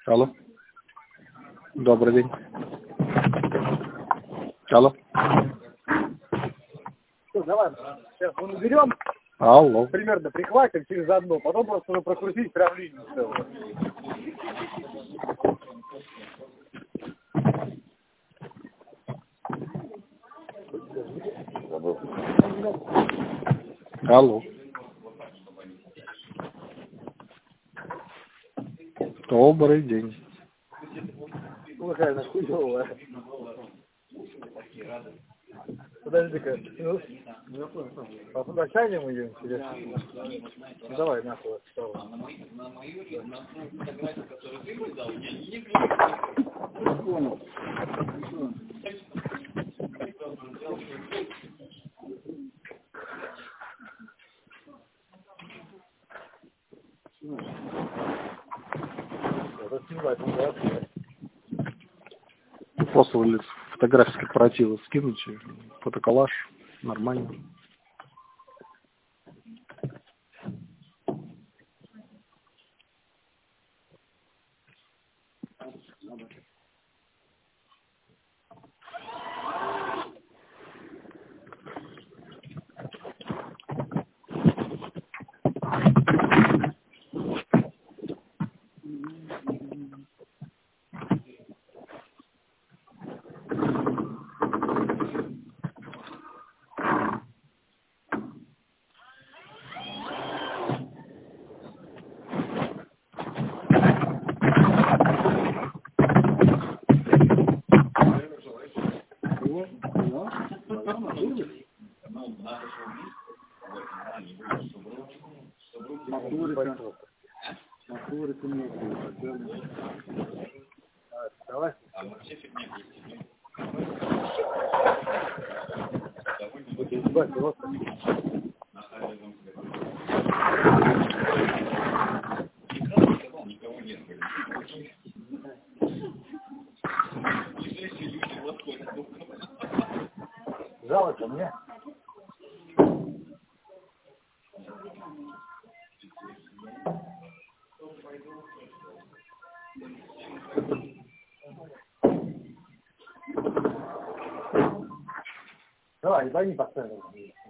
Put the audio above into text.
Алло. Добрый день. Алло. Что, давай, сейчас мы наберем, Алло. примерно прихватим через одно, потом просто уже прокрутить прям линию целую. Алло. Добрый день. Слушай, она хуёвая. Подожди-ка, по начальному идем себе. Ну, давай, нахуй. Понял. Просто фотографии с корпоратива скинуть, фотоколлаж, нормально. Давай. Жалко мне. Давай, дай не поставим.